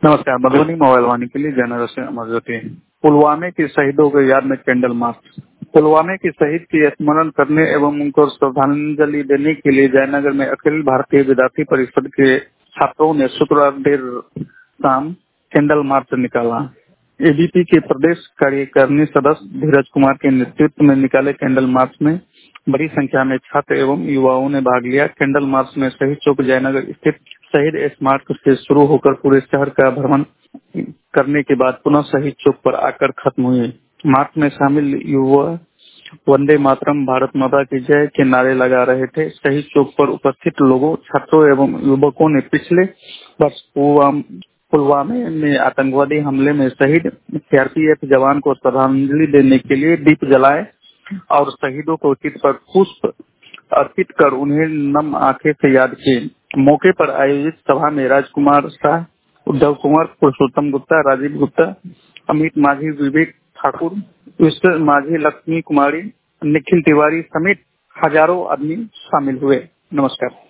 नमस्कार। मधुबनी मोबाइल वाणी के लिए जयनगर से अमर ज्योति। पुलवामा के शहीदों को याद में कैंडल मार्च। पुलवामा के शहीद की स्मरण करने एवं उनको श्रद्धांजलि देने के लिए जयनगर में अखिल भारतीय विद्यार्थी परिषद के छात्रों ने शुक्रवार देर शाम कैंडल मार्च निकाला। एबीपी के प्रदेश कार्यकारिणी सदस्य धीरज कुमार के नेतृत्व में निकाले कैंडल मार्च में बड़ी संख्या में छात्र एवं युवाओं ने भाग लिया। कैंडल मार्च में शहीद चौक जयनगर स्थित शहीद स्मारक से शुरू होकर पूरे शहर का भ्रमण करने के बाद पुनः शहीद चौक पर आकर खत्म हुई। मार्च में शामिल युवा वंदे मातरम, भारत माता की जय के नारे लगा रहे थे। शहीद चौक पर उपस्थित लोगों, छात्रों एवं युवकों ने पिछले वर्ष पुलवामा में आतंकवादी हमले में शहीद सीआरपीएफ जवान को श्रद्धांजलि देने के लिए दीप जलाए और शहीदों को चित्र पर पुष्प अर्पित कर उन्हें नम आंखें से याद किए। मौके पर आयोजित सभा में राजकुमार शाह, उद्धव कुमार, पुरुषोत्तम गुप्ता, राजीव गुप्ता, अमित माझी, विवेक ठाकुर, विश्व माझी, लक्ष्मी कुमारी, निखिल तिवारी समेत हजारों आदमी शामिल हुए। नमस्कार।